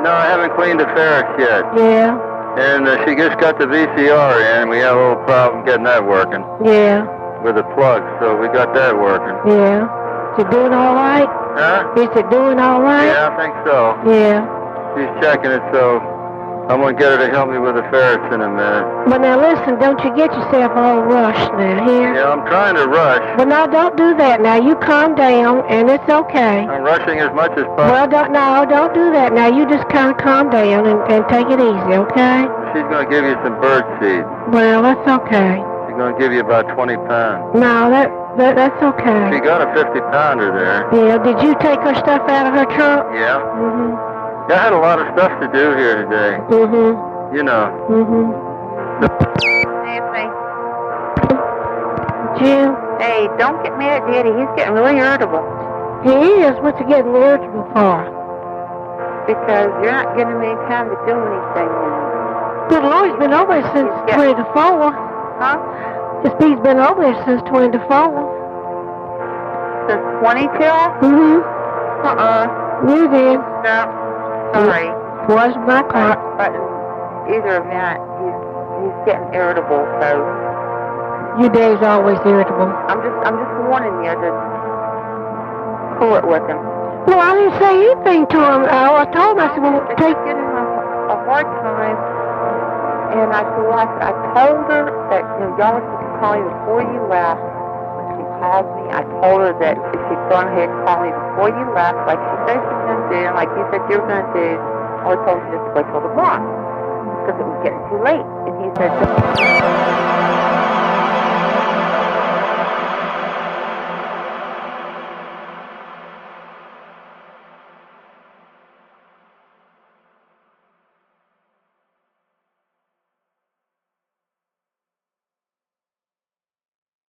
No, I haven't cleaned the ferrets yet. Yeah. And she just got the VCR in. We have a little problem getting that working. Yeah. With the plug, so we got that working. Yeah. Is it doing all right? Huh? Is it doing all right? Yeah, I think so. Yeah. She's checking it, so I'm going to get her to help me with the ferrets in a minute. But now listen, don't you get yourself all rushed now, here? Yeah, I'm trying to rush. Well, now don't do that now. You calm down, and it's okay. I'm rushing as much as possible. Well, don't do that now. You just kind of calm down and take it easy, okay? She's going to give you some bird seed. Well, that's okay. She's going to give you about 20 pounds. No, that's okay. She got a 50-pounder there. Yeah, did you take her stuff out of her trunk? Yeah. Mm-hmm. I had a lot of stuff to do here today. Mm-hmm. You know. Mm-hmm. Nancy. Jim? Hey, don't get mad at Daddy. He's getting really irritable. He is. What's he getting irritable for? Because you're not giving me time to do anything. Good Lord, he's been over here since 20 to 4. Huh? He's been over here since 20 to 4. Since 22? Mm-hmm. You did. No. Sorry. Was my car. But either event, he's getting irritable, so Your dad's always irritable. I'm just warning you to cool it with him. Well, I didn't say anything to him. I told him, I said, well, It's take... giving him a hard time. And I said, well, I told her that, y'all were supposed to call you before you left. When she called me, I told her that if she'd gone ahead and called me before you left, like she said she was going to do, and like you said you were going to do, I told her just wait till tomorrow. Because it was getting too late. And he said,